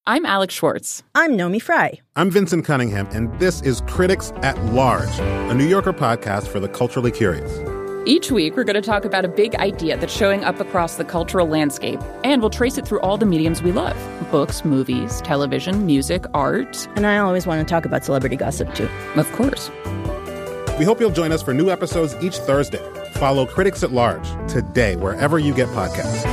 I'm Alex Schwartz. I'm Nomi Fry. I'm Vincent Cunningham, and this is Critics at Large, a New Yorker podcast for the culturally curious. Each week, we're going to talk about a big idea that's showing up across the cultural landscape, and we'll trace it through all the mediums we love. Books, movies, television, music, art. And I always want to talk about celebrity gossip, too. Of course. We hope you'll join us for new episodes each Thursday. Follow Critics at Large today, wherever you get podcasts.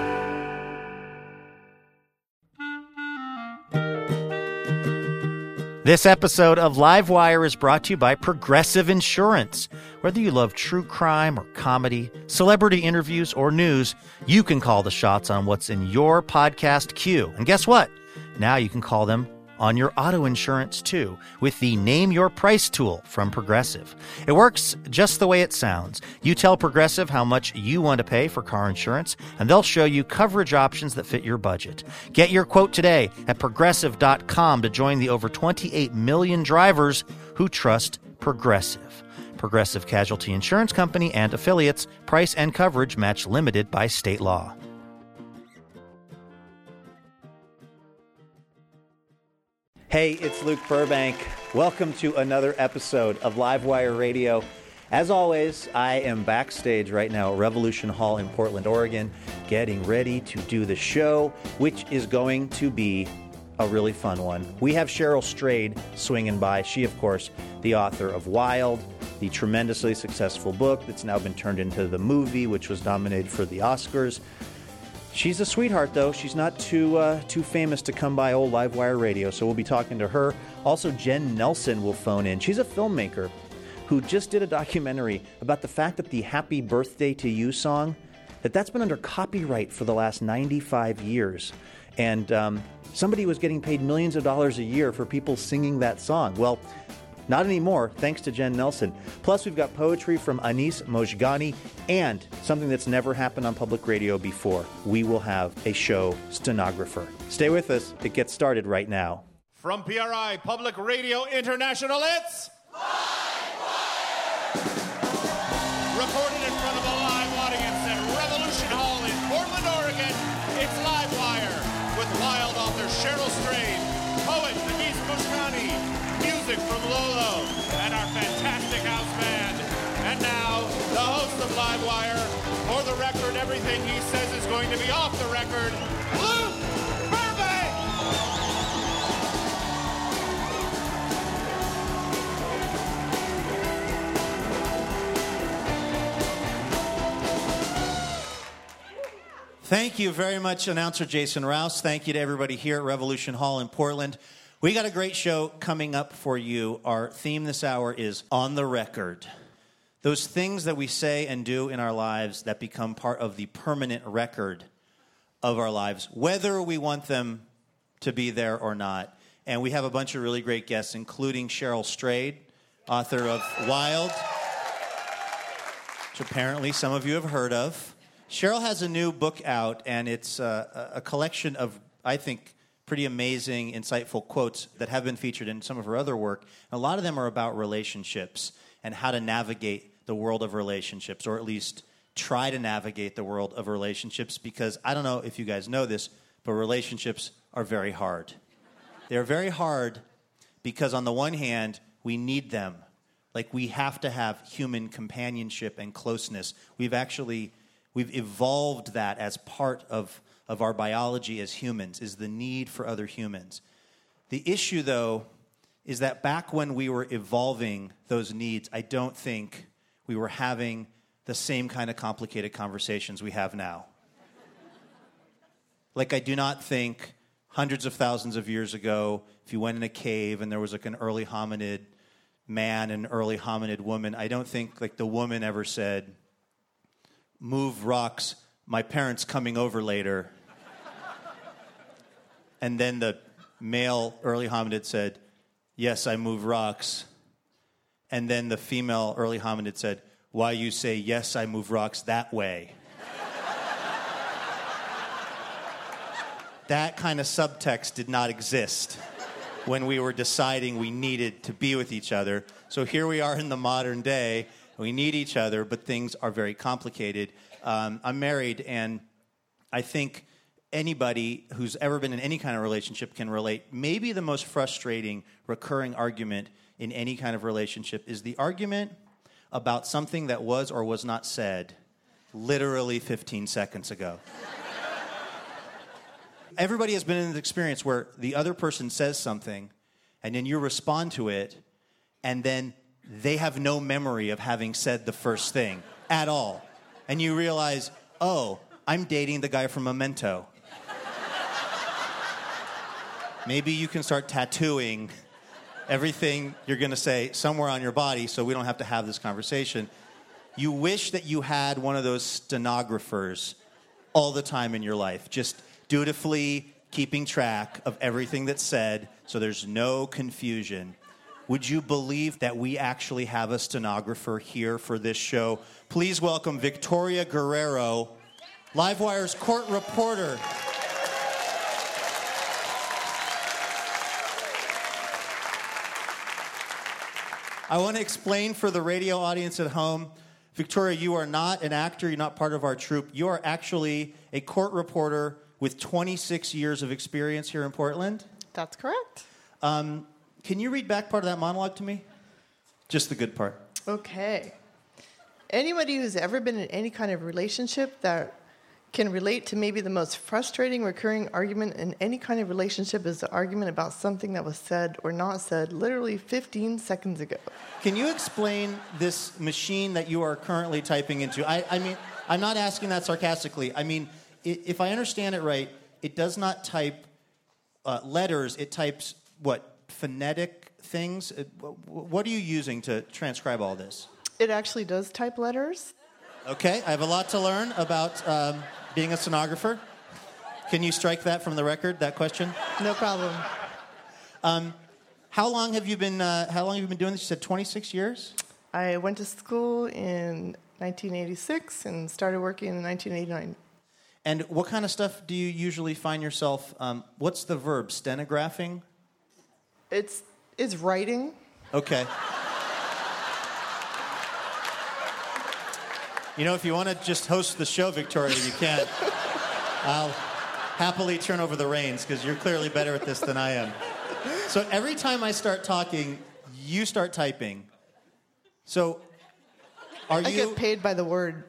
This episode of Livewire is brought to you by Progressive Insurance. Whether you love true crime or comedy, celebrity interviews or news, you can call the shots on what's in your podcast queue. And guess what? Now you can call them on your auto insurance too with the Name Your Price tool from Progressive. It works just the way it sounds. You tell Progressive how much you want to pay for car insurance, and they'll show you coverage options that fit your budget. Get your quote today at Progressive.com to join the over 28 million drivers who trust Progressive. Progressive Casualty Insurance Company and affiliates. Price and coverage match limited by state law. Hey, it's Luke Burbank. Welcome to another episode of Livewire Radio. As always, I am backstage right now at Revolution Hall in Portland, Oregon, getting ready to do the show, which is going to be a really fun one. We have Cheryl Strayed swinging by. She, of course, the author of Wild, the tremendously successful book that's now been turned into the movie, which was nominated for the Oscars. She's a sweetheart, though. She's not too famous to come by old Livewire Radio, so we'll be talking to her. Also, Jen Nelson will phone in. She's a filmmaker who just did a documentary about the fact that the Happy Birthday to You song, that's been under copyright for the last 95 years. And somebody was getting paid millions of dollars a year for people singing that song. Well, not anymore, thanks to Jen Nelson. Plus, we've got poetry from Anis Mojgani and something that's never happened on public radio before. We will have a show stenographer. Stay with us. It gets started right now. From PRI Public Radio International, it's Livewire! Recorded in front of a live audience at Revolution Hall in Portland, Oregon, it's Livewire with Wild author Cheryl Strayed, poet Anis Mojgani, music from Lolo, and our fantastic house band. And now, the host of Livewire, for the record, everything he says is going to be off the record, Luke Burbank! Thank you very much, announcer Jason Rouse. Thank you to everybody here at Revolution Hall in Portland. We got a great show coming up for you. Our theme this hour is On the Record. Those things that we say and do in our lives that become part of the permanent record of our lives, whether we want them to be there or not. And we have a bunch of really great guests, including Cheryl Strayed, author of Wild, which apparently some of you have heard of. Cheryl has a new book out, and it's a collection of, I think, pretty amazing, insightful quotes that have been featured in some of her other work. And a lot of them are about relationships and how to navigate the world of relationships, or at least try to navigate the world of relationships, because I don't know if you guys know this, but relationships are very hard. They're very hard because on the one hand, we need them. Like, we have to have human companionship and closeness. We've evolved that as part of our biology as humans, is the need for other humans. The issue, though, is that back when we were evolving those needs, I don't think we were having the same kind of complicated conversations we have now. Like, I do not think hundreds of thousands of years ago, if you went in a cave and there was like an early hominid man and an early hominid woman, I don't think like the woman ever said, "Move rocks, my parents coming over later." And then the male early hominid said, "Yes, I move rocks." And then the female early hominid said, "Why you say, yes, I move rocks that way?" That kind of subtext did not exist when we were deciding we needed to be with each other. So here we are in the modern day. We need each other, but things are very complicated. I'm married, and I think anybody who's ever been in any kind of relationship can relate. Maybe the most frustrating recurring argument in any kind of relationship is the argument about something that was or was not said literally 15 seconds ago. Everybody has been in this experience where the other person says something, and then you respond to it, and then they have no memory of having said the first thing at all. And you realize, oh, I'm dating the guy from Memento. Maybe you can start tattooing everything you're going to say somewhere on your body so we don't have to have this conversation. You wish that you had one of those stenographers all the time in your life, just dutifully keeping track of everything that's said so there's no confusion. Would you believe that we actually have a stenographer here for this show? Please welcome Victoria Guerrero, Livewire's court reporter. I want to explain for the radio audience at home, Victoria, you are not an actor, you're not part of our troupe. You are actually a court reporter with 26 years of experience here in Portland. That's correct. Can you read back part of that monologue to me? Just the good part. Okay. Anybody who's ever been in any kind of relationship that can relate to maybe the most frustrating recurring argument in any kind of relationship is the argument about something that was said or not said literally 15 seconds ago. Can you explain this machine that you are currently typing into? I mean, I'm not asking that sarcastically. I mean, if I understand it right, it does not type letters. It types, what, phonetic things? What are you using to transcribe all this? It actually does type letters. Okay, I have a lot to learn about being a stenographer. Can you strike that from the record, that question? No problem. How long have you been doing this? You said 26 years? I went to school in 1986 and started working in 1989. And what kind of stuff do you usually find yourself, what's the verb, stenographing? It's writing. Okay. You know, if you want to just host the show, Victoria, you can. I'll happily turn over the reins because you're clearly better at this than I am. So every time I start talking, you start typing. So I get paid by the word.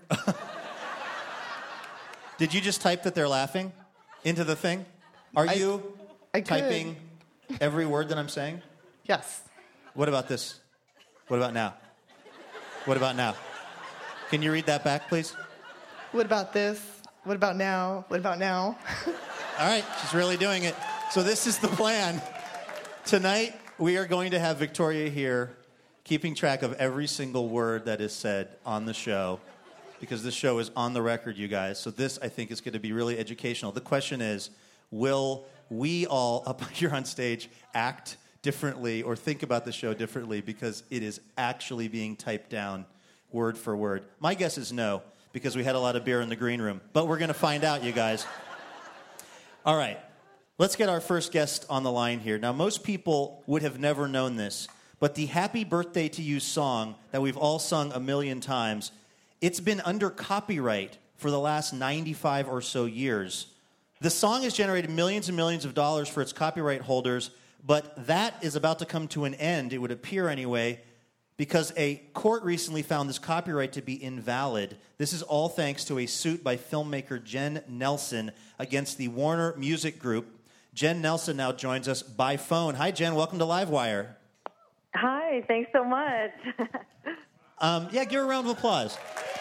Did you just type that they're laughing into the thing? Are you typing every word that I'm saying? Yes. What about this? What about now? What about now? Can you read that back, please? What about this? What about now? What about now? All right, she's really doing it. So this is the plan. Tonight, we are going to have Victoria here keeping track of every single word that is said on the show because this show is on the record, you guys. So this, I think, is going to be really educational. The question is, will we all up here on stage act differently or think about the show differently because it is actually being typed down word for word? My guess is no, because we had a lot of beer in the green room. But we're going to find out, you guys. All right, let's get our first guest on the line here. Now, most people would have never known this, but the Happy Birthday to You song that we've all sung a million times, it's been under copyright for the last 95 or so years. The song has generated millions and millions of dollars for its copyright holders, but that is about to come to an end, it would appear anyway, because a court recently found this copyright to be invalid. This is all thanks to a suit by filmmaker Jen Nelson against the Warner Music Group. Jen Nelson now joins us by phone. Hi, Jen. Welcome to Livewire. Hi. Thanks so much. Yeah, give her a round of applause.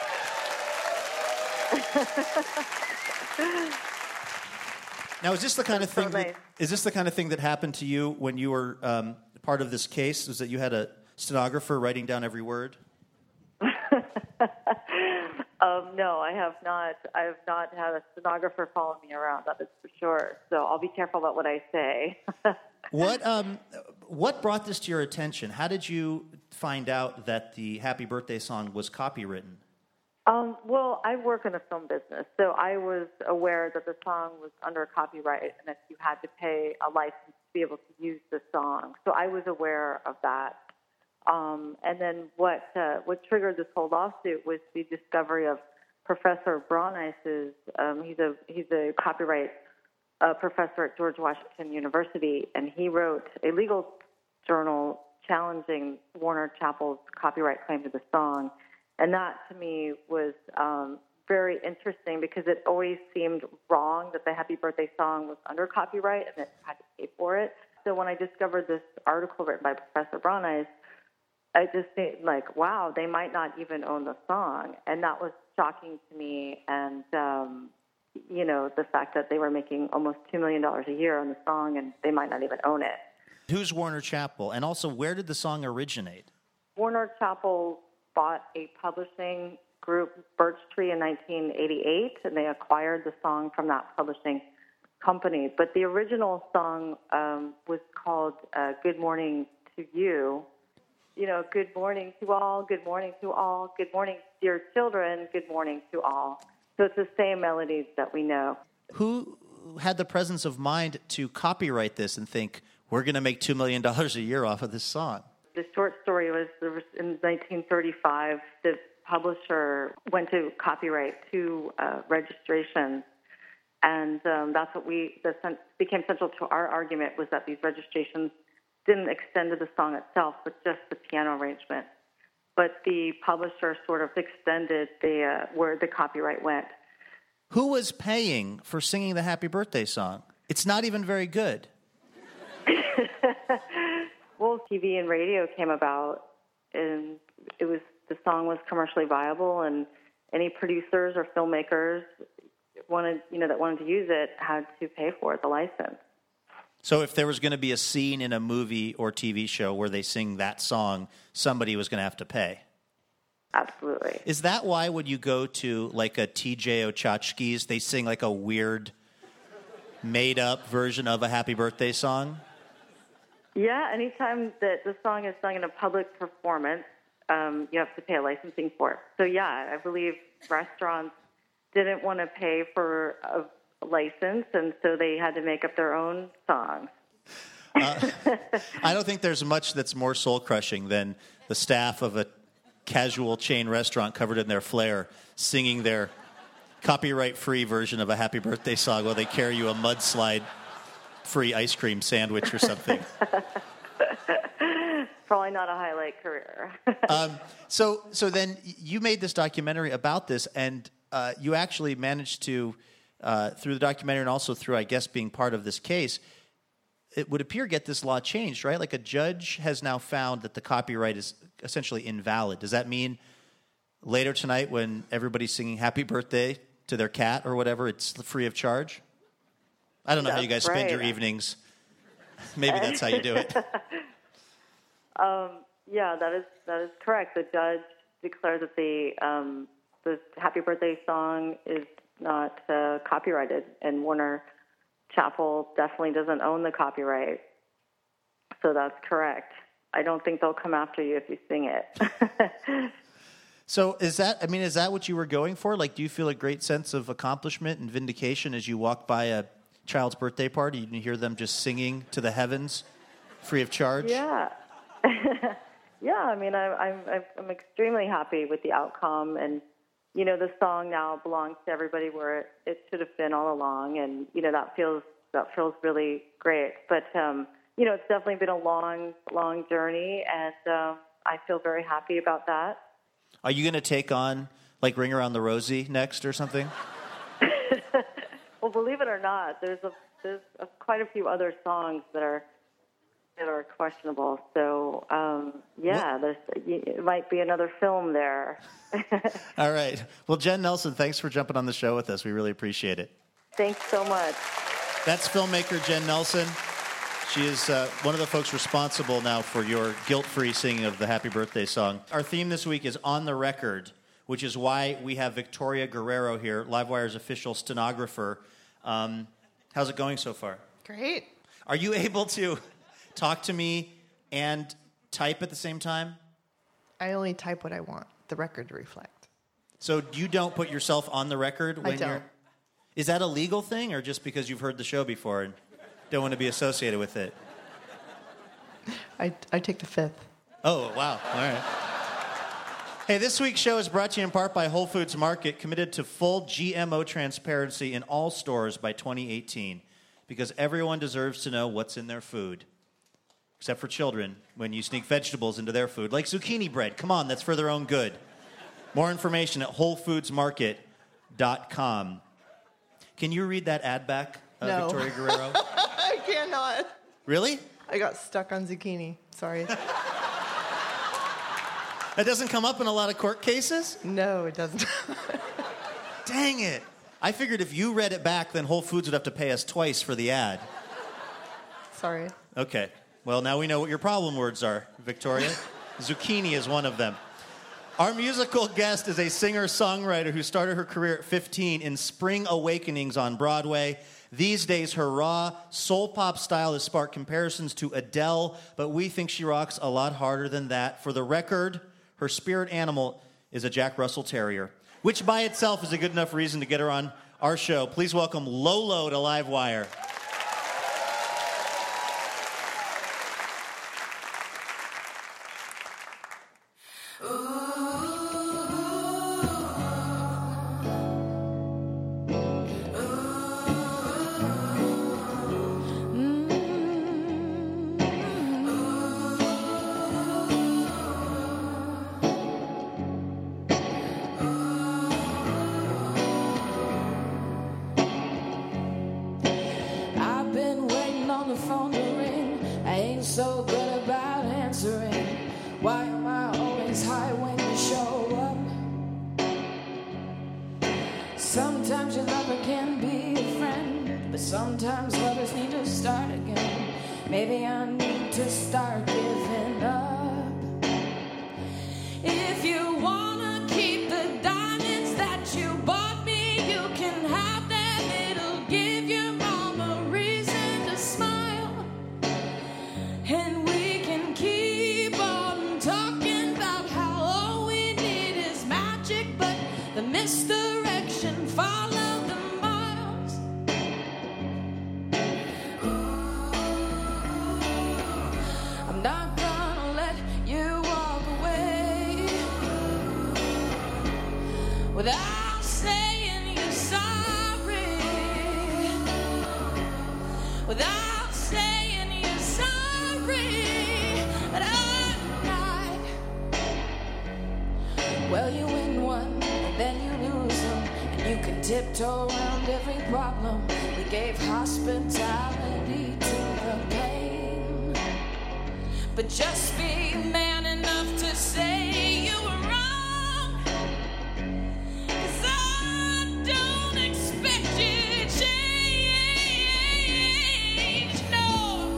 Now, is this the kind of thing? Is this the kind of thing that happened to you when you were part of this case? Was that you had a stenographer writing down every word? No, I have not. I have not had a stenographer follow me around. That is for sure. So I'll be careful about what I say. What brought this to your attention? How did you find out that the Happy Birthday song was copywritten? Well, I work in the film business, so I was aware that the song was under copyright and that you had to pay a license to be able to use the song. So I was aware of that. And then what triggered this whole lawsuit was the discovery of Professor Braunice's. He's a copyright a professor at George Washington University, and he wrote a legal journal challenging Warner Chappell's copyright claim to the song. And that, to me, was very interesting because it always seemed wrong that the Happy Birthday song was under copyright and that you had to pay for it. So when I discovered this article written by Professor Brauneis, I just think, like, wow, they might not even own the song. And that was shocking to me. And, you know, the fact that they were making almost $2 million a year on the song and they might not even own it. Who's Warner Chappell? And also, where did the song originate? Warner Chappell bought a publishing group, Birch Tree, in 1988, and they acquired the song from that publishing company. But the original song was called Good Morning to You. You know, good morning to all, good morning to all, good morning, dear children, good morning to all. So it's the same melodies that we know. Who had the presence of mind to copyright this and think, we're going to make $2 million a year off of this song? The short story was in 1935, the publisher went to copyright 2 registrations, and that's what became central to our argument, was that these registrations didn't extend to the song itself, but just the piano arrangement. But the publisher sort of extended where the copyright went. Who was paying for singing the Happy Birthday song? It's not even very good. Well, TV and radio came about, and the song was commercially viable, and any producers or filmmakers that wanted to use it had to pay for it, the license. So if there was going to be a scene in a movie or TV show where they sing that song, somebody was going to have to pay. Absolutely. Is that why when you go to like a TJ Ochotchke's, they sing like a weird, made-up version of a Happy Birthday song? Yeah, anytime that the song is sung in a public performance, you have to pay a licensing for it. So, yeah, I believe restaurants didn't want to pay for a license, and so they had to make up their own songs. I don't think there's much that's more soul-crushing than the staff of a casual chain restaurant covered in their flair singing their copyright-free version of a Happy Birthday song while they carry you a mudslide-free ice cream sandwich or something. Probably not a highlight career. So then you made this documentary about this, and you actually managed to, through the documentary and also through, I guess, being part of this case, it would appear get this law changed, right? Like a judge has now found that the copyright is essentially invalid. Does that mean later tonight when everybody's singing Happy Birthday to their cat or whatever, it's free of charge? I don't know how you guys spend your evenings. Maybe that's how you do it. Yeah, that is correct. The judge declared that the Happy Birthday song is not copyrighted, and Warner Chappell definitely doesn't own the copyright. So that's correct. I don't think they'll come after you if you sing it. So is that what you were going for? Like, do you feel a great sense of accomplishment and vindication as you walk by a child's birthday party and you hear them just singing to the heavens free of charge? Yeah. Yeah, I mean, I'm extremely happy with the outcome, and you know, the song now belongs to everybody where it should have been all along, and you know, that feels really great. But you know, it's definitely been a long journey, and I feel very happy about that. Are you going to take on like Ring Around the Rosie next or something? Well, believe it or not, there's quite a few other songs that are questionable. So, it might be another film there. All right. Well, Jen Nelson, thanks for jumping on the show with us. We really appreciate it. Thanks so much. That's filmmaker Jen Nelson. She is one of the folks responsible now for your guilt-free singing of the Happy Birthday song. Our theme this week is On the Record, which is why we have Victoria Guerrero here, Livewire's official stenographer. How's it going so far? Great. Are you able to talk to me and type at the same time? I only type what I want the record to reflect. So you don't put yourself on the record when don't. Is that a legal thing, or just because you've heard the show before and don't want to be associated with it? I take the fifth. Oh, wow. All right. Hey, this week's show is brought to you in part by Whole Foods Market, committed to full GMO transparency in all stores by 2018. because everyone deserves to know what's in their food. Except for children, when you sneak vegetables into their food, like zucchini bread. Come on, that's for their own good. More information at WholeFoodsMarket.com. Can you read that ad back, No. Victoria Guerrero? I cannot. Really? I got stuck on zucchini. Sorry. That doesn't come up in a lot of court cases? No, it doesn't. Dang it. I figured if you read it back, then Whole Foods would have to pay us twice for the ad. Sorry. Okay. Well, now we know what your problem words are, Victoria. Zucchini is one of them. Our musical guest is a singer-songwriter who started her career at 15 in Spring Awakenings on Broadway. These days, her raw soul pop style has sparked comparisons to Adele, but we think she rocks a lot harder than that. For the record, her spirit animal is a Jack Russell Terrier, which by itself is a good enough reason to get her on our show. Please welcome Lolo to Livewire. I've been waiting on the phone to ring. I ain't so good about answering. Why am I always high when you show up? Sometimes your lover can be a friend, but sometimes lovers need to start again. Maybe I need to start giving up. If you wanna keep the diamonds that you bought me, you can have them. It'll give your mom a reason to smile. And we can keep on talking about how all we need is magic, but the misdirection follow the miles. I'm not gonna let you walk away without saying you're sorry. Without saying you're sorry. But I'm not. Well, you win one, and then you lose them, and you can tiptoe around every problem. We gave hospitality to the pain. But just be man enough to say you were wrong. 'Cause I don't expect you to change. No,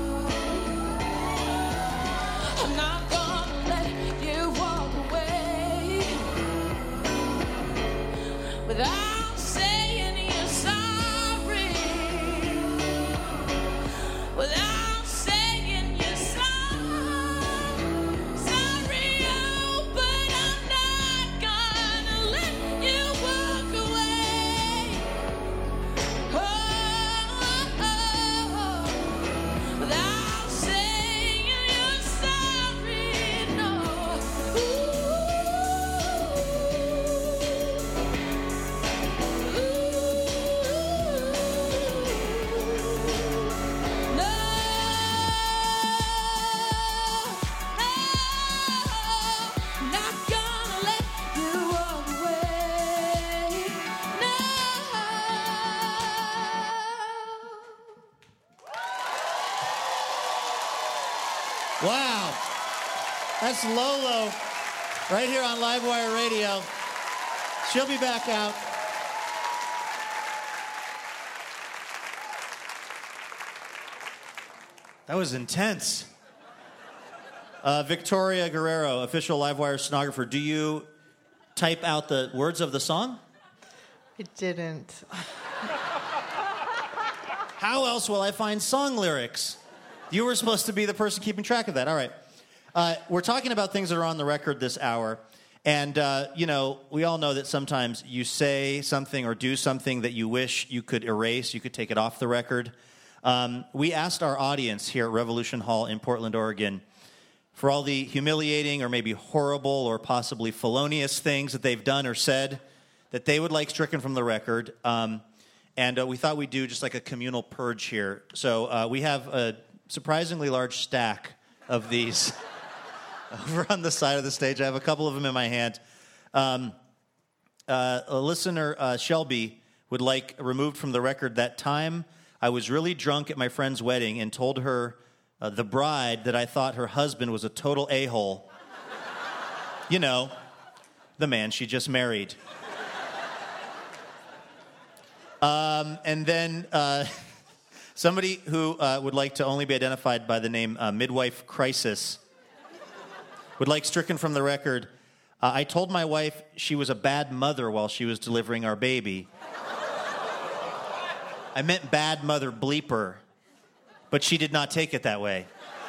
I'm not gonna let you walk away without saying you're sorry. Without saying you're sorry, oh, but I'm not gonna let you walk away. Without saying you're sorry, no. Not gonna let you walk away. No. Wow. That's Lolo right here on Livewire Radio. She'll be back out. That was intense. Victoria Guerrero, official Livewire stenographer. Do you type out the words of the song? I didn't. How else will I find song lyrics? You were supposed to be the person keeping track of that. All right. We're talking about things that are on the record this hour. And, we all know that sometimes you say something or do something that you wish you could erase. You could take it off the record. We asked our audience here at Revolution Hall in Portland, Oregon, for all the humiliating or maybe horrible or possibly felonious things that they've done or said that they would like stricken from the record. And And we thought we'd do just like a communal purge here. So we have a surprisingly large stack of these over on the side of the stage. I have a couple of them in my hand. A listener, Shelby, would like removed from the record that time I was really drunk at my friend's wedding and told her, the bride, that I thought her husband was a total a-hole. You know, the man she just married. And then somebody who would like to only be identified by the name Midwife Crisis would like stricken from the record. I told my wife she was a bad mother while she was delivering our baby. I meant bad mother bleeper, but she did not take it that way.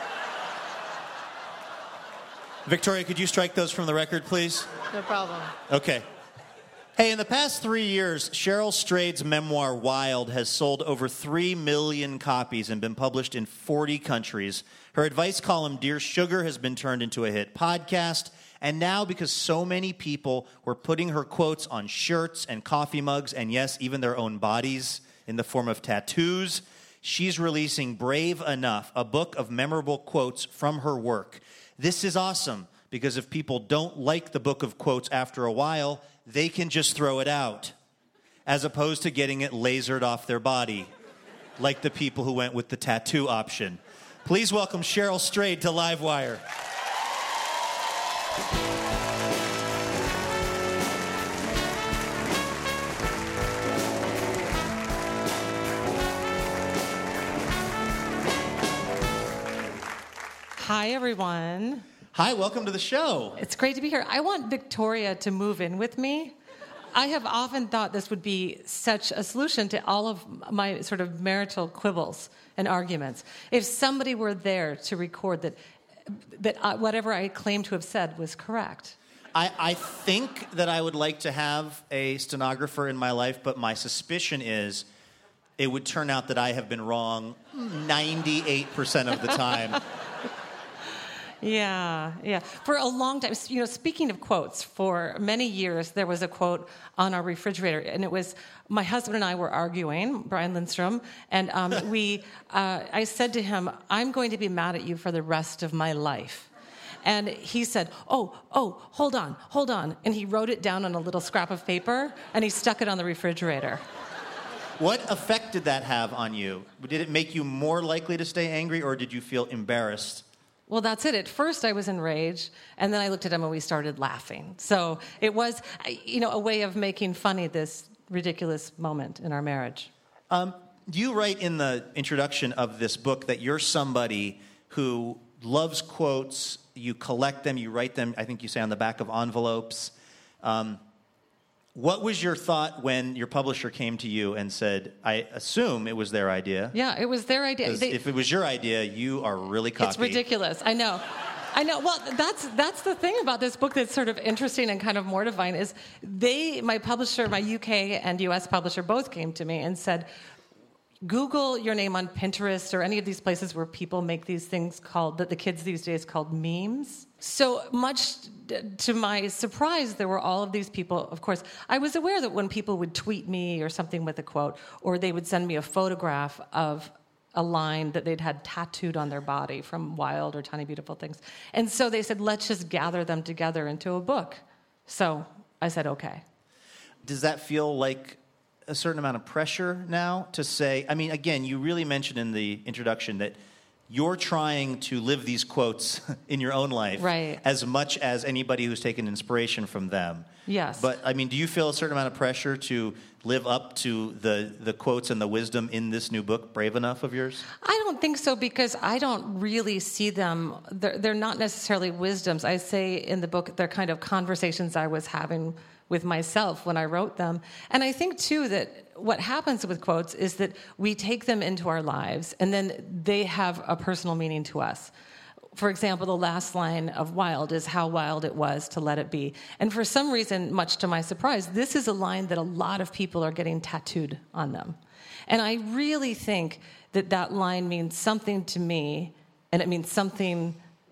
Victoria, could you strike those from the record, please? No problem. Okay. Hey, in the past 3 years, Cheryl Strayed's memoir, Wild, has sold over 3 million copies and been published in 40 countries. Her advice column, Dear Sugar, has been turned into a hit podcast. And now, because so many people were putting her quotes on shirts and coffee mugs, and yes, even their own bodies in the form of tattoos, she's releasing Brave Enough, a book of memorable quotes from her work. This is awesome, because if people don't like the book of quotes after a while, they can just throw it out, as opposed to getting it lasered off their body, like the people who went with the tattoo option. Please welcome Cheryl Strayed to Livewire. Hi, everyone. Hi, welcome to the show. It's great to be here. I want Victoria to move in with me. I have often thought this would be such a solution to all of my sort of marital quibbles and arguments. If somebody were there to record that whatever I claim to have said was correct. I think that I would like to have a stenographer in my life, but my suspicion is it would turn out that I have been wrong 98% of the time. Yeah. For a long time, speaking of quotes, for many years there was a quote on our refrigerator, and it was, my husband and I were arguing, Brian Lindstrom, and I said to him, I'm going to be mad at you for the rest of my life. And he said, oh, hold on. And he wrote it down on a little scrap of paper, and he stuck it on the refrigerator. What effect did that have on you? Did it make you more likely to stay angry, or did you feel embarrassed? Well, that's it. At first, I was enraged, and then I looked at him, and we started laughing. So it was, a way of making funny this ridiculous moment in our marriage. You write in the introduction of this book that you're somebody who loves quotes. You collect them. You write them, I think you say, on the back of envelopes. What was your thought when your publisher came to you and said, I assume it was their idea? Yeah, it was their idea. If it was your idea, you are really cocky. It's ridiculous. I know. Well, that's the thing about this book that's sort of interesting and kind of mortifying is my publisher, my UK and US publisher, both came to me and said, Google your name on Pinterest or any of these places where people make these things that the kids these days called memes. So much to my surprise, there were all of these people. Of course, I was aware that when people would tweet me or something with a quote, or they would send me a photograph of a line that they'd had tattooed on their body from Wild or Tiny Beautiful Things. And so they said, let's just gather them together into a book. So I said, okay. Does that feel like a certain amount of pressure now to say, I mean, again, you really mentioned in the introduction that you're trying to live these quotes in your own life right. as much as anybody who's taken inspiration from them. Yes. But, I mean, do you feel a certain amount of pressure to live up to the quotes and the wisdom in this new book, Brave Enough, of yours? I don't think so, because I don't really see them. They're not necessarily wisdoms. I say in the book they're kind of conversations I was having with myself when I wrote them. And I think, too, that what happens with quotes is that we take them into our lives, and then they have a personal meaning to us. For example, the last line of Wild is how wild it was to let it be. And for some reason, much to my surprise, this is a line that a lot of people are getting tattooed on them. And I really think that line means something to me, and it means something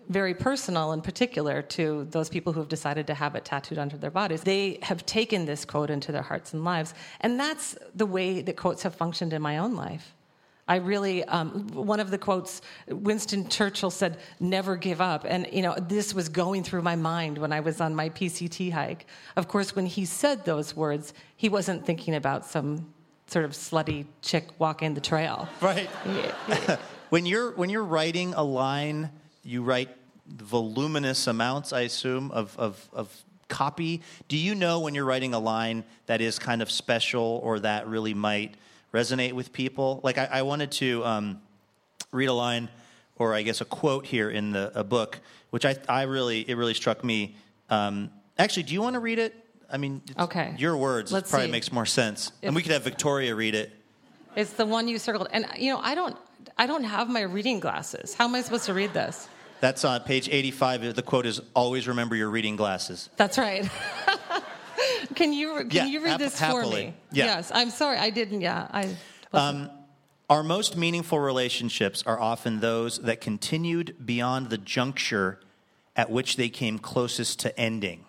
very personal in particular to those people who have decided to have it tattooed onto their bodies. They have taken this quote into their hearts and lives. And that's the way that quotes have functioned in my own life. I really, one of the quotes, Winston Churchill said, "Never give up." And, this was going through my mind when I was on my PCT hike. Of course, when he said those words, he wasn't thinking about some sort of slutty chick walking the trail. Right. When you're writing a line, you write voluminous amounts, I assume, of copy. Do you know when you're writing a line that is kind of special or that really might resonate with people? Like I wanted to read a line, or I guess a quote here in a book, which it really struck me. Actually, do you want to read it? I mean, okay. Your words. Let's probably see. Makes more sense. And we could have Victoria read it. It's the one you circled. And, I don't have my reading glasses. How am I supposed to read this? That's on page 85. The quote is, "Always remember your reading glasses." That's right. Can you read this happily. for me? Yeah. Yes. I'm sorry. I didn't. Yeah. Our most meaningful relationships are often those that continued beyond the juncture at which they came closest to ending.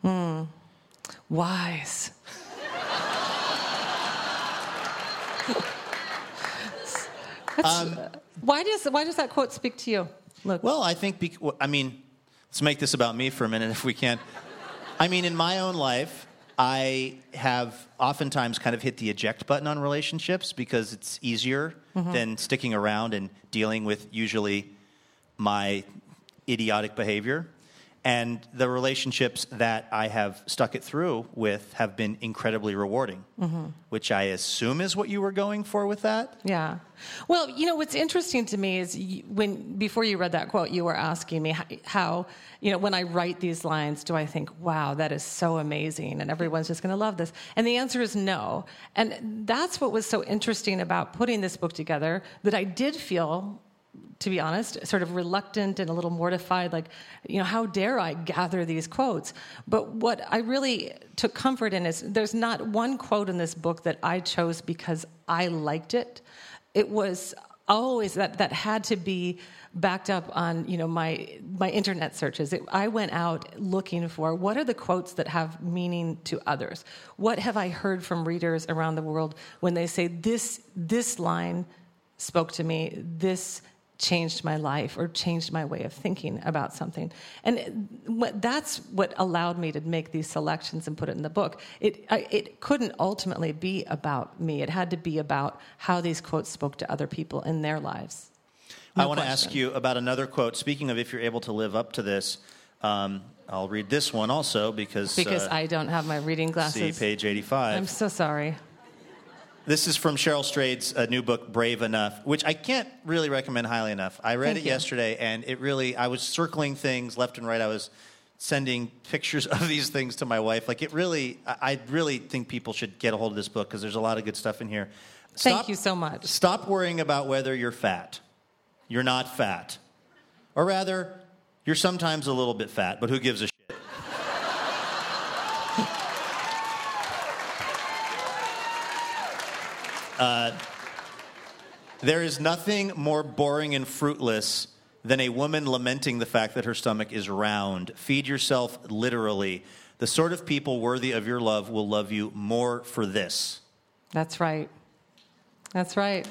Wise. Why does that quote speak to you? Look. Well, I think, let's make this about me for a minute if we can. In my own life, I have oftentimes kind of hit the eject button on relationships because it's easier than sticking around and dealing with usually my idiotic behavior. And the relationships that I have stuck it through with have been incredibly rewarding, which I assume is what you were going for with that? Yeah. Well, what's interesting to me is before you read that quote, you were asking me how, when I write these lines, do I think, wow, that is so amazing and everyone's just going to love this? And the answer is no. And that's what was so interesting about putting this book together, that I did feel, to be honest, sort of reluctant and a little mortified, like, how dare I gather these quotes? But what I really took comfort in is there's not one quote in this book that I chose because I liked it. It was always that had to be backed up on, my internet searches. I went out looking for what are the quotes that have meaning to others? What have I heard from readers around the world when they say this line spoke to me, this changed my life or changed my way of thinking about something. And that's what allowed me to make these selections and put it in the book. It couldn't ultimately be about me. It had to be about how these quotes spoke to other people in their lives. I want to ask you about another quote. Speaking of if you're able to live up to this, I'll read this one also because I don't have my reading glasses. See, page 85. I'm so sorry. This is from Cheryl Strayed's new book, Brave Enough, which I can't really recommend highly enough. I read it yesterday, and I was circling things left and right. I was sending pictures of these things to my wife. I really think people should get a hold of this book because there's a lot of good stuff in here. Thank you so much. Stop worrying about whether you're fat. You're not fat. Or rather, you're sometimes a little bit fat, but who gives a shit? There is nothing more boring and fruitless than a woman lamenting the fact that her stomach is round. Feed yourself literally. The sort of people worthy of your love will love you more for this. That's right. That's right.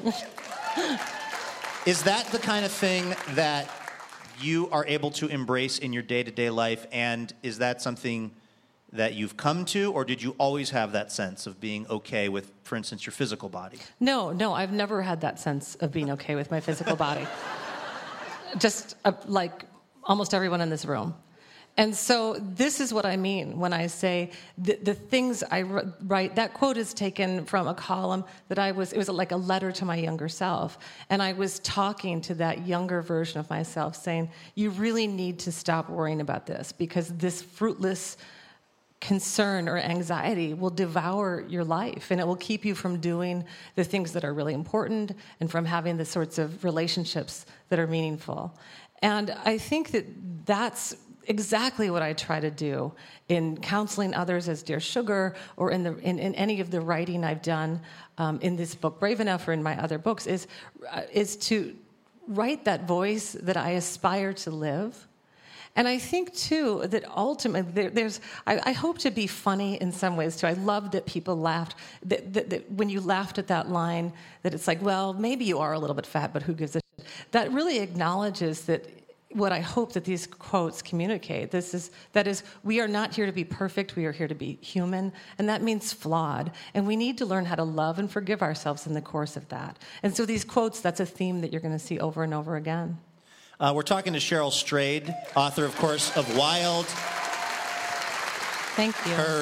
Is that the kind of thing that you are able to embrace in your day-to-day life? And is that something that you've come to, or did you always have that sense of being okay with, for instance, your physical body? No, I've never had that sense of being okay with my physical body. Just like almost everyone in this room. And so this is what I mean when I say the things I write. That quote is taken from a column that it was like a letter to my younger self. And I was talking to that younger version of myself saying, you really need to stop worrying about this because this fruitless concern or anxiety will devour your life and it will keep you from doing the things that are really important and from having the sorts of relationships that are meaningful. And I think that that's exactly what I try to do in counseling others as Dear Sugar or in any of the writing I've done in this book, Brave Enough, or in my other books, is to write that voice that I aspire to live And I think, too, that ultimately I hope to be funny in some ways, too. I love that people laughed, that when you laughed at that line, that it's like, well, maybe you are a little bit fat, but who gives a shit? That really acknowledges that what I hope that these quotes communicate. That is, we are not here to be perfect, we are here to be human, and that means flawed. And we need to learn how to love and forgive ourselves in the course of that. And so these quotes, that's a theme that you're going to see over and over again. We're talking to Cheryl Strayed, author, of course, of Wild. Thank you. Her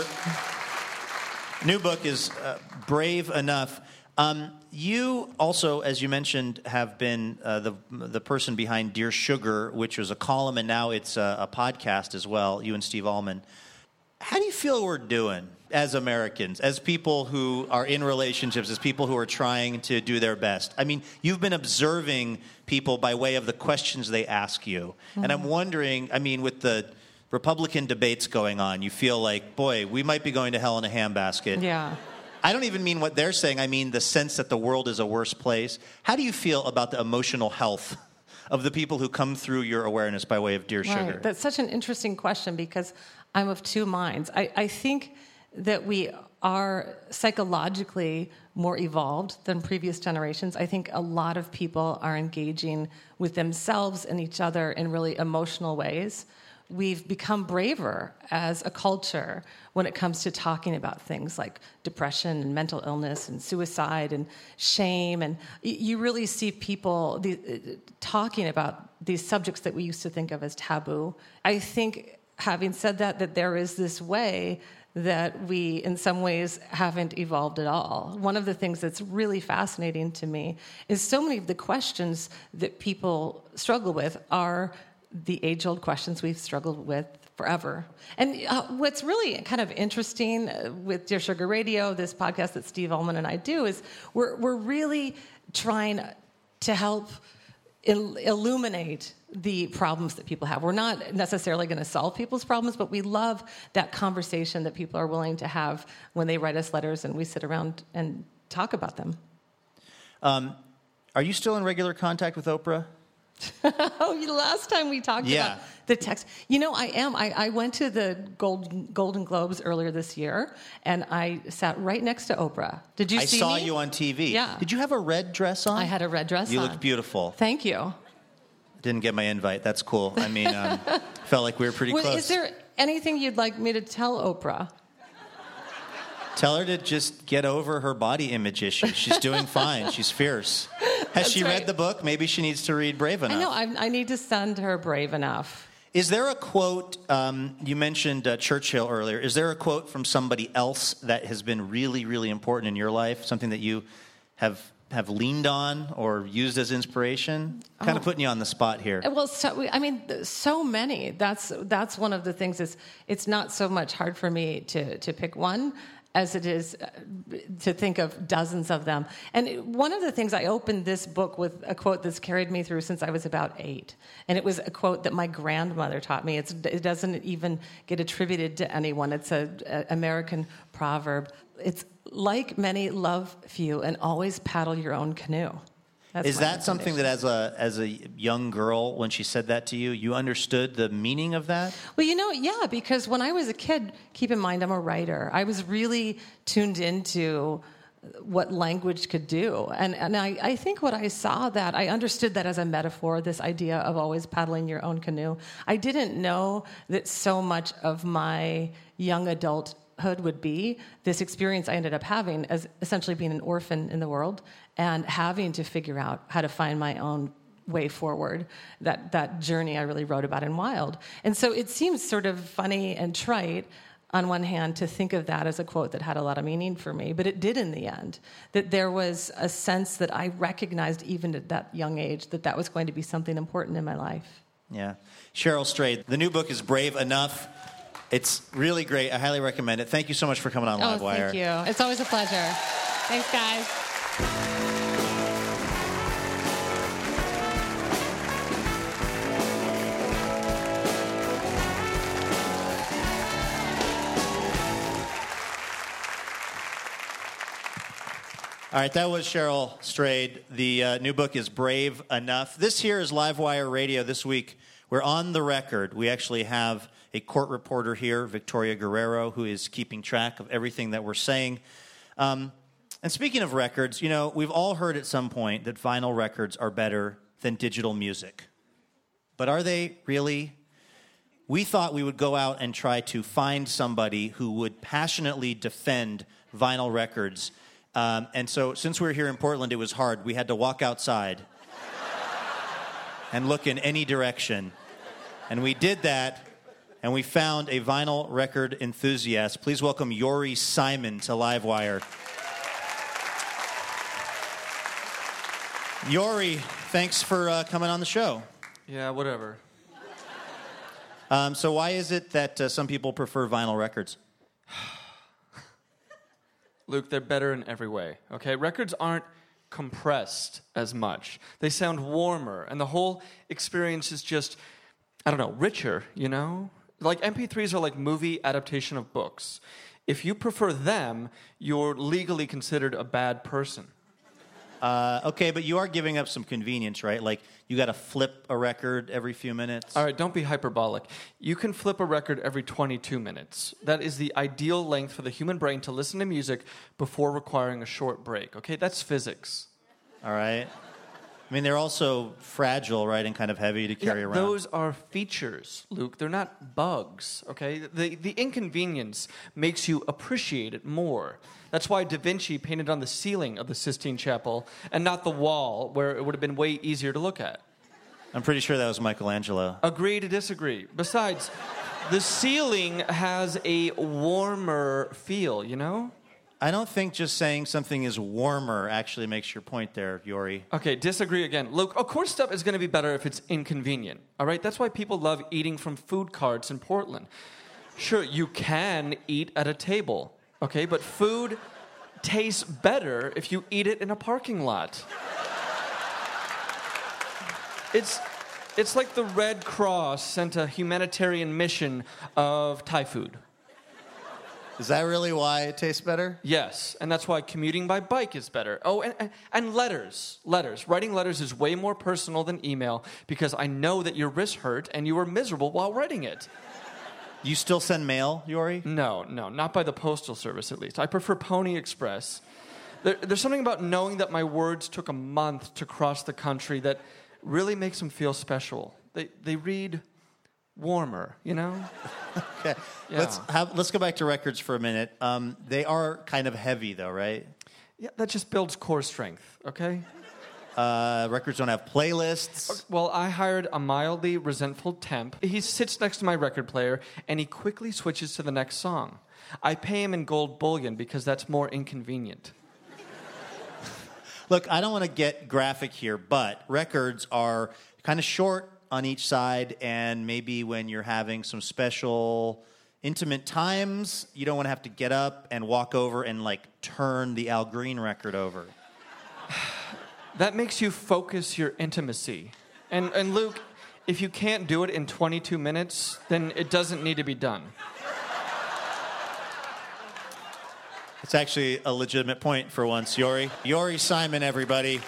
new book is Brave Enough. You also, as you mentioned, have been the person behind Dear Sugar, which was a column, and now it's a podcast as well, you and Steve Allman. How do you feel we're doing as Americans, as people who are in relationships, as people who are trying to do their best? I mean, you've been observing people by way of the questions they ask you. Mm-hmm. And I'm wondering, I mean, with the Republican debates going on, you feel like, boy, we might be going to hell in a handbasket. Yeah. I don't even mean what they're saying. I mean the sense that the world is a worse place. How do you feel about the emotional health of the people who come through your awareness by way of Dear Sugar? Right. That's such an interesting question because I'm of two minds. I think that we are psychologically more evolved than previous generations. I think a lot of people are engaging with themselves and each other in really emotional ways. We've become braver as a culture when it comes to talking about things like depression and mental illness and suicide and shame. And you really see people talking about these subjects that we used to think of as taboo. I think, having said that there is this way that we, in some ways, haven't evolved at all. One of the things that's really fascinating to me is so many of the questions that people struggle with are the age-old questions we've struggled with forever. And what's really kind of interesting with Dear Sugar Radio, this podcast that Steve Allman and I do, is we're really trying to help illuminate the problems that people have. We're not necessarily going to solve people's problems, but we love that conversation that people are willing to have when they write us letters and we sit around and talk about them. Are you still in regular contact with Oprah? Oh, last time we talked about the text. You know, I am. I went to the Golden Globes earlier this year, and I sat right next to Oprah. Did you see me? I saw you on TV. Yeah. Did you have a red dress on? I had a red dress on. You looked beautiful. Thank you. Didn't get my invite. That's cool. I mean, felt like we were pretty close. Is there anything you'd like me to tell Oprah? Tell her to just get over her body image issue. She's doing fine. She's fierce. Has she read the book? Maybe she needs to read Brave Enough. I know. I need to send her Brave Enough. Is there a quote, you mentioned Churchill earlier. Is there a quote from somebody else that has been really, really important in your life? Something that you have leaned on or used as inspiration? Kind of putting you on the spot here. Well, so many. That's one of the things. It's not so much hard for me to pick one as it is to think of dozens of them. And one of the things, I opened this book with a quote that's carried me through since I was about 8. And it was a quote that my grandmother taught me. It doesn't even get attributed to anyone. It's an American proverb. It's like many, love few, and always paddle your own canoe. Is that something that as a young girl, when she said that to you, you understood the meaning of that? Well, yeah, because when I was a kid, keep in mind I'm a writer, I was really tuned into what language could do. And I think what I saw that, I understood that as a metaphor, this idea of always paddling your own canoe. I didn't know that so much of my young adulthood would be this experience I ended up having as essentially being an orphan in the world and having to figure out how to find my own way forward. That journey I really wrote about in Wild. And so it seems sort of funny and trite on one hand to think of that as a quote that had a lot of meaning for me, but it did in the end. That there was a sense that I recognized even at that young age that was going to be something important in my life. Yeah. Cheryl Strayed, the new book is Brave Enough. It's really great. I highly recommend it. Thank you so much for coming on Livewire. Thank you. It's always a pleasure. Thanks, guys. All right, that was Cheryl Strayed. The new book is Brave Enough. This here is Livewire Radio. This week, We're on the record. We actually have a court reporter here, Victoria Guerrero, who is keeping track of everything that we're saying. And speaking of records, you know, we've all heard at some point that vinyl records are better than digital music. But are they really? We thought we would go out and try to find somebody who would passionately defend vinyl records. And so since we were here in Portland, it was hard. We had to walk outside and look in any direction. And we did that, and we found a vinyl record enthusiast. Please welcome Yori Simon to Livewire. Yori, thanks for coming on the show. Yeah, whatever. So why is it that some people prefer vinyl records? Luke, they're better in every way, okay? Records aren't compressed as much. They sound warmer, and the whole experience is just, I don't know, richer, you know? Like MP3s are like movie adaptation of books. If you prefer them, you're legally considered a bad person. Okay, but you are giving up some convenience, right? Like, you got to flip a record every few minutes. All right, don't be hyperbolic. You can flip a record every 22 minutes. That is the ideal length for the human brain to listen to music before requiring a short break, okay? That's physics. All right. I mean, they're also fragile, right, and kind of heavy to carry around. Those are features, Luke. They're not bugs, okay? The inconvenience makes you appreciate it more. That's why Da Vinci painted on the ceiling of the Sistine Chapel and not the wall, where it would have been way easier to look at. I'm pretty sure that was Michelangelo. Agree to disagree. Besides, the ceiling has a warmer feel, you know? I don't think just saying something is warmer actually makes your point there, Yori. Okay, disagree again. Look, of course stuff is going to be better if it's inconvenient, all right? That's why people love eating from food carts in Portland. Sure, you can eat at a table, okay? But food tastes better if you eat it in a parking lot. It's like the Red Cross sent a humanitarian mission of Thai food. Is that really why it tastes better? Yes, and that's why commuting by bike is better. Oh, and letters. Letters. Writing letters is way more personal than email because I know that your wrist hurt and you were miserable while writing it. You still send mail, Yori? No, not by the postal service at least. I prefer Pony Express. There's something about knowing that my words took a month to cross the country that really makes them feel special. They read warmer, you know? Okay. Yeah. Let's go back to records for a minute. They are kind of heavy, though, right? Yeah, that just builds core strength, okay? Records don't have playlists. Well, I hired a mildly resentful temp. He sits next to my record player, and he quickly switches to the next song. I pay him in gold bullion because that's more inconvenient. Look, I don't want to get graphic here, but records are kind of short on each side, and maybe when you're having some special intimate times, you don't want to have to get up and walk over and, like, turn the Al Green record over. That makes you focus your intimacy. And Luke, if you can't do it in 22 minutes, then it doesn't need to be done. It's actually a legitimate point for once, Yori. Yori Simon, everybody.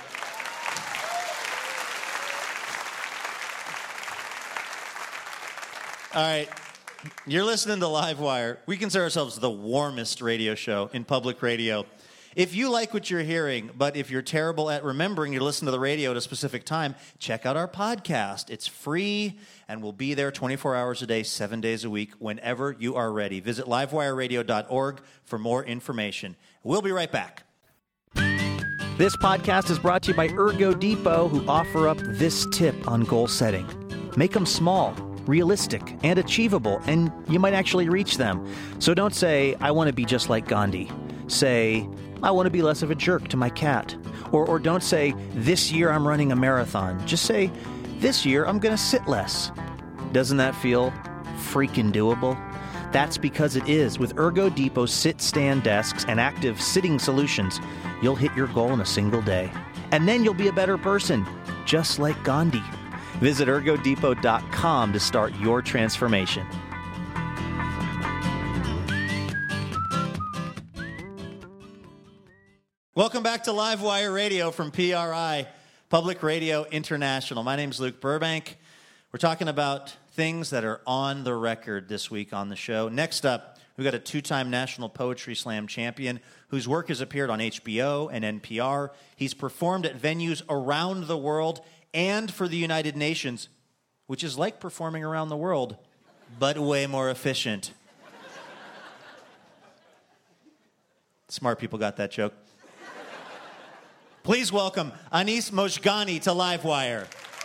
All right, you're listening to Livewire. We consider ourselves the warmest radio show in public radio. If you like what you're hearing, but if you're terrible at remembering to listen to the radio at a specific time, check out our podcast. It's free, and we'll be there 24 hours a day, 7 days a week, whenever you are ready. Visit livewireradio.org for more information. We'll be right back. This podcast is brought to you by Ergo Depot, who offer up this tip on goal setting. Make them small, realistic, and achievable, and you might actually reach them. So don't say, I want to be just like Gandhi. Say, I want to be less of a jerk to my cat. Or don't say, this year I'm running a marathon. Just say, this year I'm going to sit less. Doesn't that feel freaking doable? That's because it is. With Ergo Depot's sit-stand desks and active sitting solutions, you'll hit your goal in a single day. And then you'll be a better person, just like Gandhi. Visit ergodepot.com to start your transformation. Welcome back to Livewire Radio from PRI, Public Radio International. My name's Luke Burbank. We're talking about things that are on the record this week on the show. Next up, we've got a two-time National Poetry Slam champion whose work has appeared on HBO and NPR. He's performed at venues around the world and for the United Nations, which is like performing around the world, but way more efficient. Smart people got that joke. Please welcome Anis Mojgani to Livewire.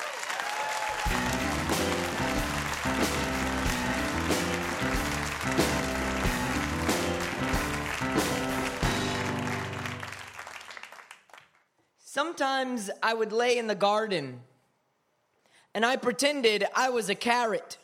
Sometimes I would lay in the garden and I pretended I was a carrot.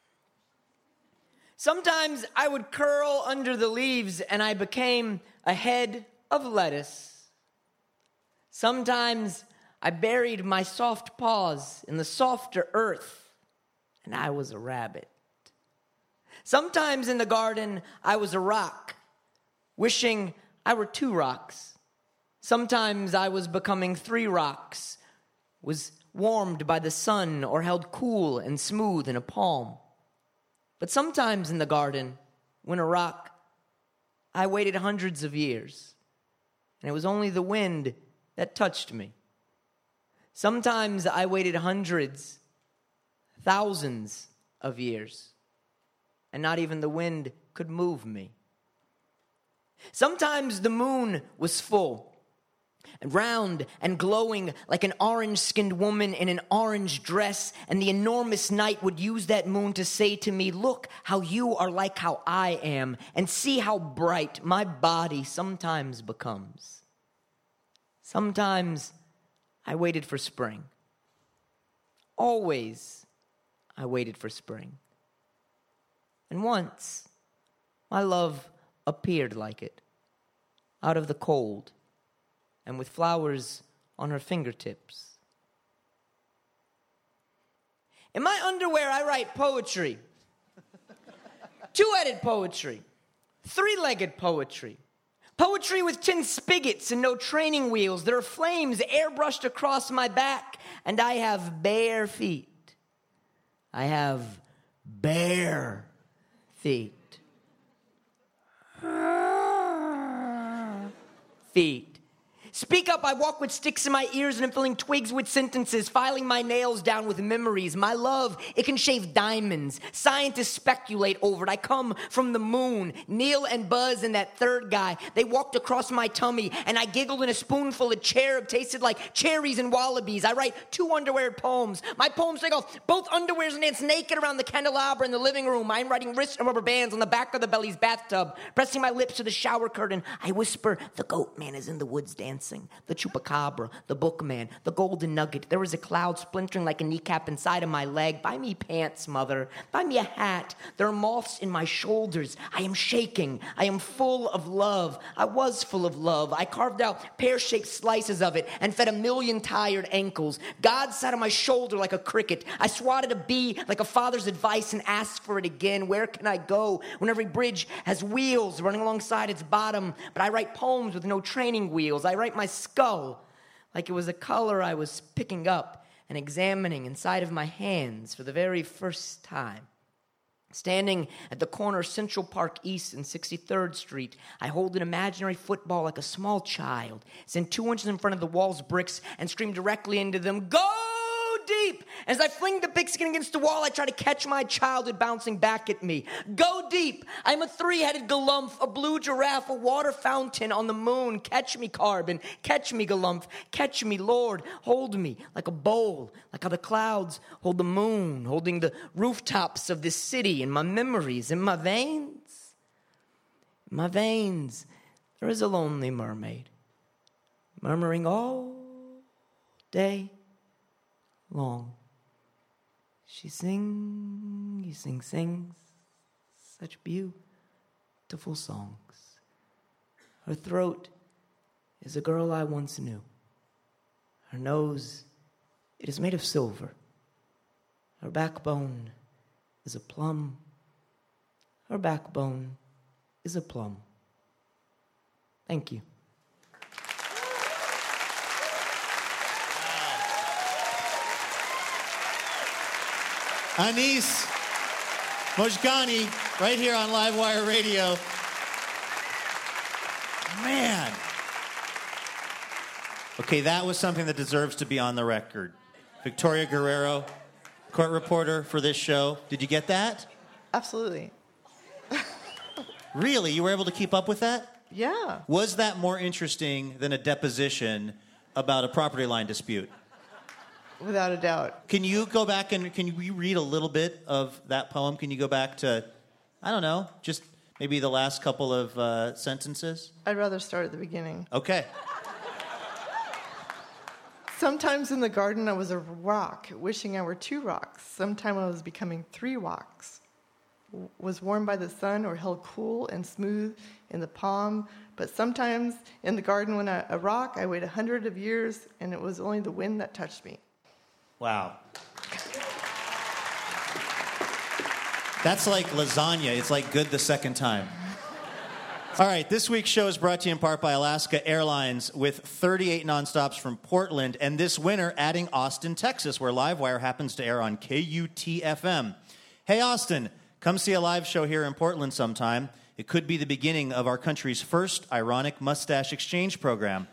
Sometimes I would curl under the leaves and I became a head of lettuce. Sometimes I buried my soft paws in the softer earth and I was a rabbit. Sometimes in the garden I was a rock, wishing I were two rocks. Sometimes I was becoming three rocks, was warmed by the sun or held cool and smooth in a palm. But sometimes in the garden, when a rock, I waited hundreds of years, and it was only the wind that touched me. Sometimes I waited hundreds, thousands of years, and not even the wind could move me. Sometimes the moon was full, and round and glowing like an orange-skinned woman in an orange dress, and the enormous night would use that moon to say to me, look how you are like how I am, and see how bright my body sometimes becomes. Sometimes I waited for spring. Always I waited for spring. And once my love appeared like it, out of the cold, and with flowers on her fingertips. In my underwear, I write poetry. Two-headed poetry. Three-legged poetry. Poetry with tin spigots and no training wheels. There are flames airbrushed across my back, and I have bare feet. I have bare feet. Feet. Speak up, I walk with sticks in my ears and I'm filling twigs with sentences, filing my nails down with memories. My love, it can shave diamonds. Scientists speculate over it. I come from the moon. Neil and Buzz and that third guy, they walked across my tummy and I giggled in a spoonful of cherub, tasted like cherries and wallabies. I write 2 underwear poems. My poems take off both underwears and dance naked around the candelabra in the living room. I'm writing wrist and rubber bands on the back of the Belly's bathtub. Pressing my lips to the shower curtain, I whisper, the goat man is in the woods dancing. The chupacabra, the bookman, the golden nugget. There is a cloud splintering like a kneecap inside of my leg. Buy me pants, mother. Buy me a hat. There are moths in my shoulders. I am shaking. I am full of love. I was full of love. I carved out pear-shaped slices of it and fed 1,000,000 tired ankles. God sat on my shoulder like a cricket. I swatted a bee like a father's advice and asked for it again. Where can I go when every bridge has wheels running alongside its bottom? But I write poems with no training wheels. I write my skull like it was a color I was picking up and examining inside of my hands for the very first time. Standing at the corner of Central Park East and 63rd Street, I hold an imaginary football like a small child, stand 2 inches in front of the wall's bricks and scream directly into them, go deep! As I fling the pigskin against the wall, I try to catch my childhood bouncing back at me. Go deep! I'm a 3-headed galumph, a blue giraffe, a water fountain on the moon. Catch me, carbon. Catch me, galumph. Catch me, Lord. Hold me like a bowl, like how the clouds hold the moon, holding the rooftops of this city in my memories, in my veins. In my veins, there is a lonely mermaid, murmuring all day long. She sings, such beautiful songs. Her throat is a girl I once knew. Her nose, it is made of silver. Her backbone is a plum. Her backbone is a plum. Thank you. Anis Mojgani, right here on Livewire Radio. Man. Okay, that was something that deserves to be on the record. Victoria Guerrero, court reporter for this show. Did you get that? Absolutely. Really? You were able to keep up with that? Yeah. Was that more interesting than a deposition about a property line dispute? Without a doubt. Can you go back and can you read a little bit of that poem? Can you go back to, I don't know, just maybe the last couple of sentences? I'd rather start at the beginning. Okay. Sometimes in the garden I was a rock, wishing I were two rocks. Sometimes I was becoming three rocks. Was warmed by the sun or held cool and smooth in the palm. But sometimes in the garden when a rock, I waited 100 of years, and it was only the wind that touched me. Wow. That's like lasagna. It's like good the second time. All right, this week's show is brought to you in part by Alaska Airlines with 38 nonstops from Portland, and this winter adding Austin, Texas, where Livewire happens to air on KUT-FM. Hey, Austin, come see a live show here in Portland sometime. It could be the beginning of our country's first ironic mustache exchange program.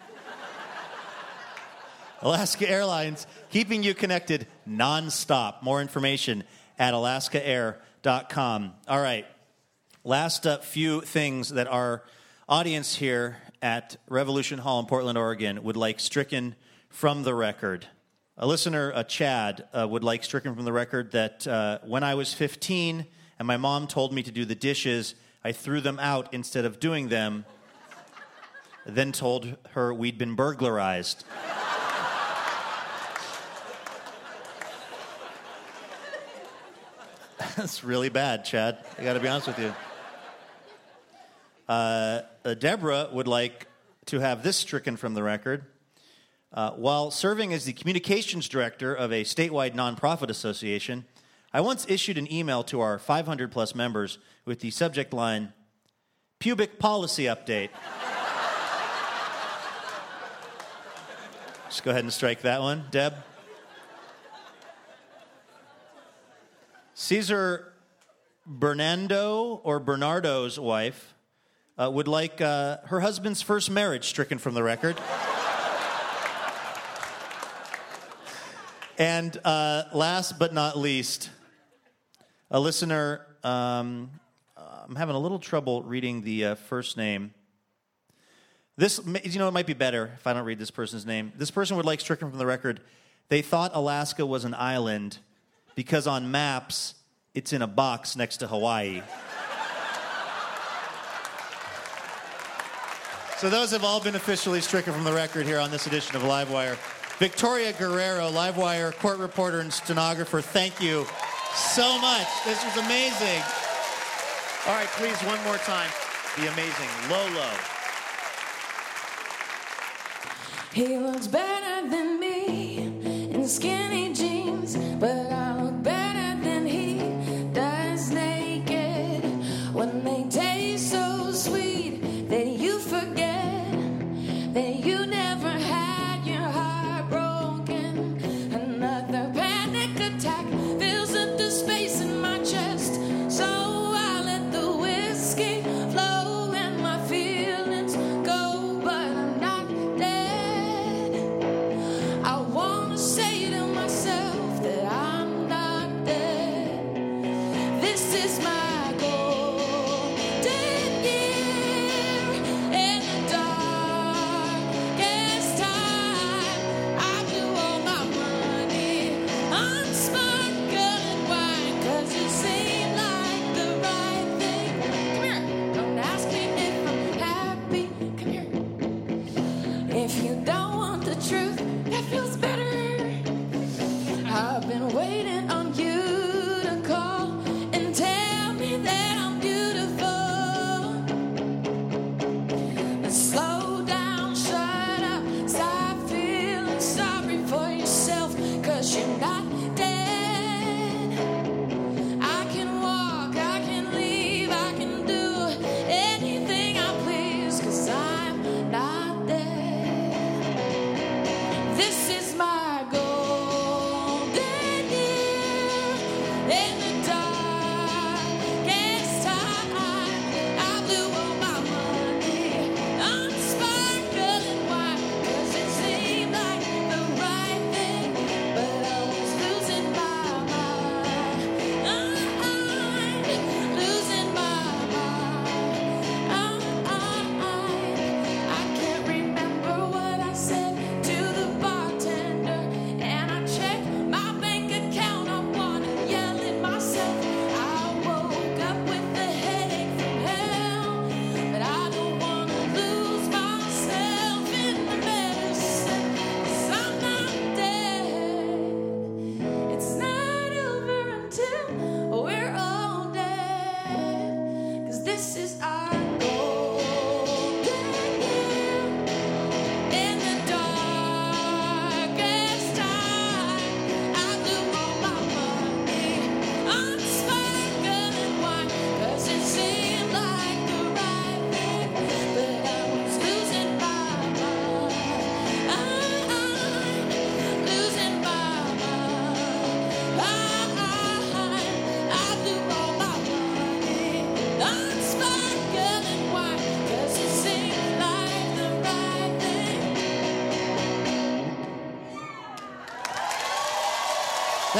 Alaska Airlines, keeping you connected nonstop. More information at alaskaair.com. All right. Last few things that our audience here at Revolution Hall in Portland, Oregon, would like stricken from the record. A listener, Chad, would like stricken from the record that when I was 15 and my mom told me to do the dishes, I threw them out instead of doing them, then told her we'd been burglarized. That's really bad, Chad. I got to be honest with you. Deborah would like to have this stricken from the record. While serving as the communications director of a statewide nonprofit association, I once issued an email to our 500-plus members with the subject line, Pubic Policy Update. Just go ahead and strike that one. Deb? Caesar Bernardo or Bernardo's wife would like her husband's first marriage stricken from the record. And last but not least, a listener, I'm having a little trouble reading the first name. This, you know, it might be better if I don't read this person's name. This person would like stricken from the record. They thought Alaska was an island because on maps, it's in a box next to Hawaii. So those have all been officially stricken from the record here on this edition of Livewire. Victoria Guerrero, Livewire court reporter and stenographer, thank you so much. This was amazing. All right, please, one more time. The amazing Lolo. He looks better than me in skinny jeans, but I look better than he does naked. When they taste so sweet that you forget that you never had your heart broken. Another panic attack fills up the space in my chest, so I let the whiskey flow and my feelings go, but I'm not dead. I wanna say to myself that I'm not dead. This is my golden year. In the darkest time, I blew all my money on sparkling wine, 'cause it seemed like the right thing. Come here, don't ask me if I'm happy. Come here. If you don't want the truth, that feels better. I've been waiting on you to call and tell me that I'm beautiful. But slow down, shut up, stop feeling sorry for yourself, 'cause you're not dead. I can walk, I can leave, I can do anything I please, 'cause I'm not dead. This is my golden year.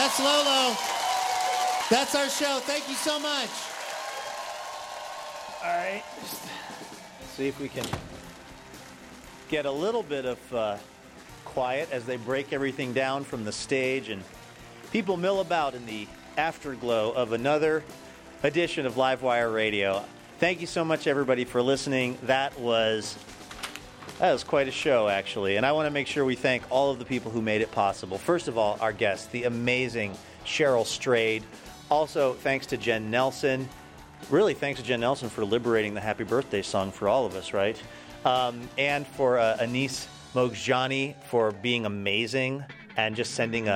That's Lolo. That's our show. Thank you so much. All right. See if we can get a little bit of quiet as they break everything down from the stage and people mill about in the afterglow of another edition of Livewire Radio. Thank you so much, everybody, for listening. That was quite a show, actually. And I want to make sure we thank all of the people who made it possible. First of all, our guest, the amazing Cheryl Strayed. Also, thanks to Jen Nelson. Really, thanks to Jen Nelson for liberating the Happy Birthday song for all of us, right? And for Anis Moghjani for being amazing and just sending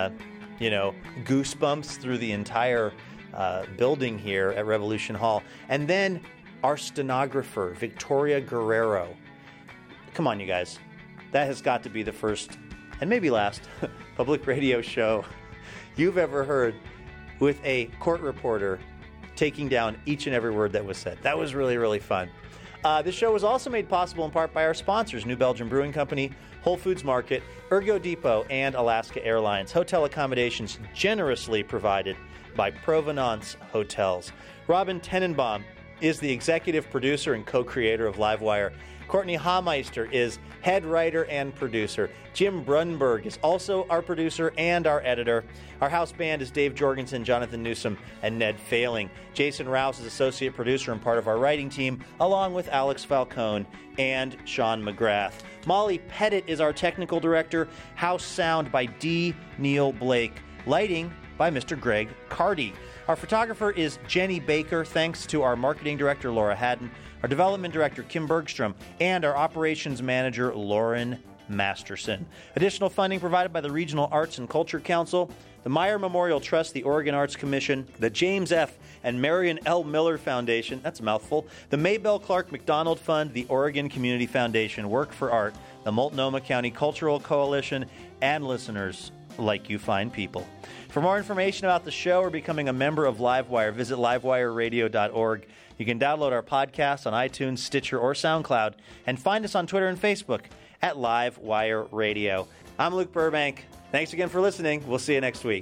goosebumps through the entire building here at Revolution Hall. And then our stenographer, Victoria Guerrero. Come on, you guys. That has got to be the first, and maybe last, public radio show you've ever heard with a court reporter taking down each and every word that was said. That was really, really fun. This show was also made possible in part by our sponsors, New Belgium Brewing Company, Whole Foods Market, Ergo Depot, and Alaska Airlines. Hotel accommodations generously provided by Provenance Hotels. Robin Tenenbaum is the executive producer and co-creator of Livewire. Courtney Hameister is head writer and producer. Jim Brunberg is also our producer and our editor. Our house band is Dave Jorgensen, Jonathan Newsom, and Ned Failing. Jason Rouse is associate producer and part of our writing team, along with Alex Falcone and Sean McGrath. Molly Pettit is our technical director. House sound by D. Neil Blake. Lighting by Mr. Greg Cardy. Our photographer is Jenny Baker, thanks to our marketing director, Laura Haddon, our development director, Kim Bergstrom, and our operations manager, Lauren Masterson. Additional funding provided by the Regional Arts and Culture Council, the Meyer Memorial Trust, the Oregon Arts Commission, the James F. and Marion L. Miller Foundation, that's a mouthful, the Maybelle Clark McDonald Fund, the Oregon Community Foundation, Work for Art, the Multnomah County Cultural Coalition, and listeners like you fine people. For more information about the show or becoming a member of Livewire, visit livewireradio.org. You can download our podcast on iTunes, Stitcher, or SoundCloud, and find us on Twitter and Facebook at Livewire Radio. I'm Luke Burbank. Thanks again for listening. We'll see you next week.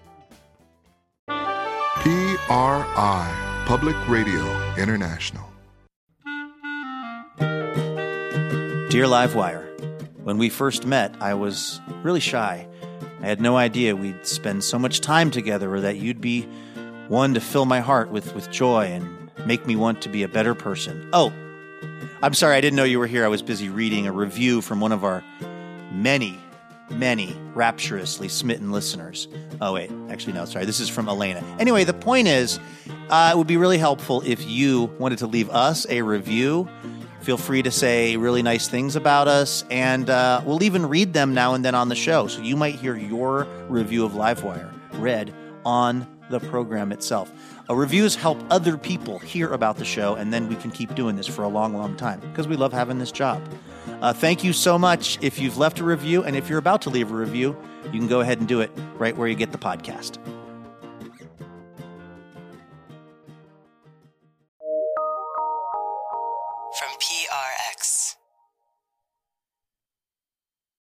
PRI, Public Radio International. Dear Livewire, when we first met, I was really shy. I had no idea we'd spend so much time together or that you'd be one to fill my heart with joy and make me want to be a better person. Oh, I'm sorry, I didn't know you were here. I was busy reading a review from one of our many rapturously smitten listeners. Oh, wait, actually, no, sorry. This is from Elena. Anyway, the point is, it would be really helpful if you wanted to leave us a review. Feel free to say really nice things about us, and we'll even read them now and then on the show. So you might hear your review of Livewire read on the program itself. Reviews help other people hear about the show, and then we can keep doing this for a long, long time because we love having this job. Thank you so much if you've left a review, and if you're about to leave a review, you can go ahead and do it right where you get the podcast.